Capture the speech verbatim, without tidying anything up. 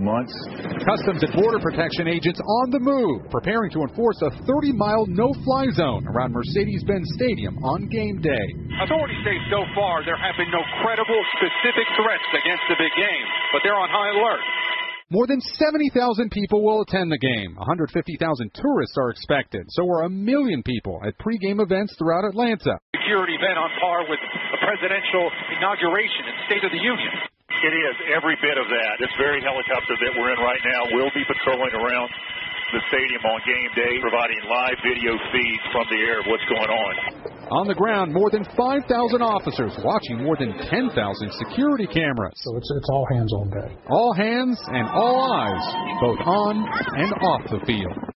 months. Customs and Border Protection agents on the move, preparing to enforce a thirty-mile no-fly zone around Mercedes-Benz Stadium on game day. Authorities say so far there have been no credible, specific threats against the big game, but they're on high alert. More than seventy thousand people will attend the game. one hundred fifty thousand tourists are expected. So are a million people at pregame events throughout Atlanta. Security event on par with a presidential inauguration and State of the Union. It is, every bit of that. This very helicopter that we're in right now will be patrolling around the stadium on game day, providing live video feeds from the air of what's going on. On the ground, more than five thousand officers watching more than ten thousand security cameras. So it's, it's all hands on deck. All hands and all eyes, both on and off the field.